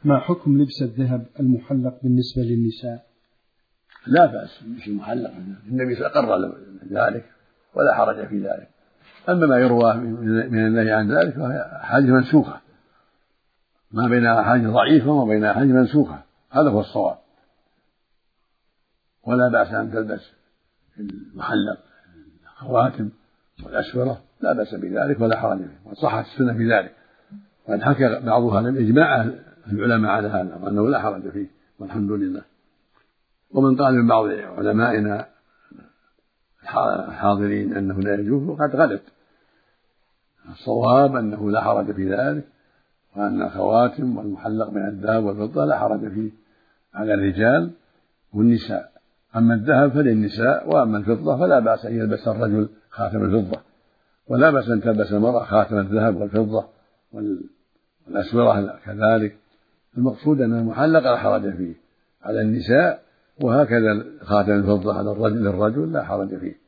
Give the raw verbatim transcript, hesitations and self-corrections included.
ما حكم لبس الذهب المحلق بالنسبة للنساء؟ لا بأس لبس المحلق، النبي أقر ذلك ولا حرج في ذلك. أما ما يروى من النهي عن ذلك فهي أحاديث منسوخة، ما بين أحاديث ضعيفة وما بين أحاديث منسوخة، هذا هو الصواب. ولا بأس أن تلبس المحلق الخواتم والأسورة، لا بأس بذلك ولا حرج فيه، وصحت السنة في ذلك، وقد حكى بعضها لم إجماع العلماء على هذا وأنه لا حرج فيه والحمد لله. ومن قال من بعض علمائنا الحاضرين أنه لا يجوز وقد غلب. الصواب أنه لا حرج في ذلك، وأن الخواتم والمحلق من الذهب والفضة لا حرج فيه على الرجال والنساء. أما الذهب فللنساء، وأما الفضة فلا بأس أن يلبس الرجل خاتم الفضة، ولا بأس أن تلبس المرأة خاتم الذهب والفضة والأسورة كذلك. المقصود أن المحلق لا حرج فيه على النساء، وهكذا خاتم الفضة على الرجل للرجل لا حرج فيه.